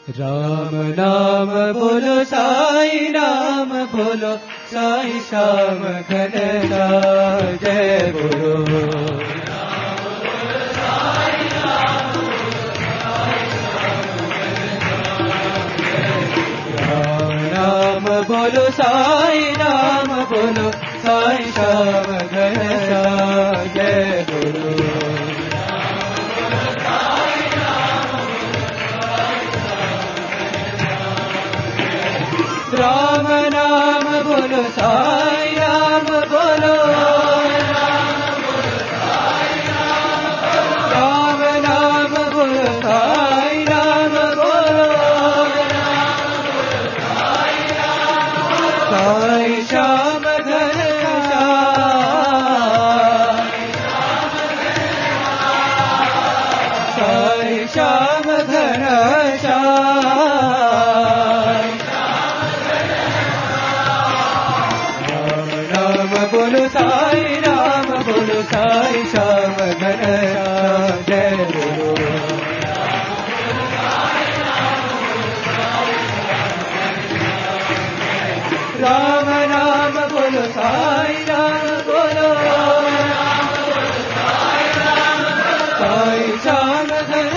राम नाम बोलो साई नाम बोलो साई श्याम घनश्याम जय गुरु। राम नाम बोलो साई नाम बोलो साई श्याम घनश्याम जय गुरु। राम नाम बोलो साई राम बोलो राम नाम बोलो साई राम बोलो साई श्याम घनश्याम साई श्याम घनश्याम बोलो साई राम बोलो साई श्याम घनश्याम जय गुरु। राम नाम बोलो साई राम बोलो साई श्याम घनश्याम